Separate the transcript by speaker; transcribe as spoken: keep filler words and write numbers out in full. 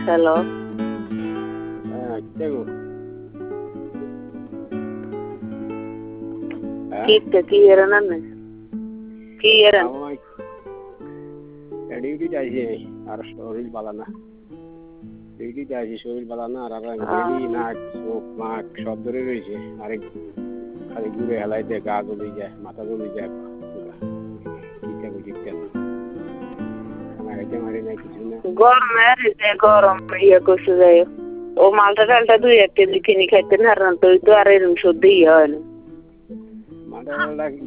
Speaker 1: hello
Speaker 2: হ্যাঁ দেখো
Speaker 1: কি কি এর নাম কি এর
Speaker 2: ডিউটি যাইছে আর শরীর ভালো না ডিউটি যাইছে শরীর ভালো না আর বেরি নাক চোখ নাক সব ধরে রয়েছে আরেক খালি ঘুরে হেলাইতে গা জ্বলে যায় মাথা জ্বলে যায় ঠিকঠাক ঠিকঠাক আমার এটা মারি নাই কিছু না
Speaker 1: গরমের যে গরম ইয়ে করছে যাই ও মালটা ডালটা দুই এক কেজি কিনে খাইতে না তো তো আর এরকম সর্দি হয় না
Speaker 2: মালটা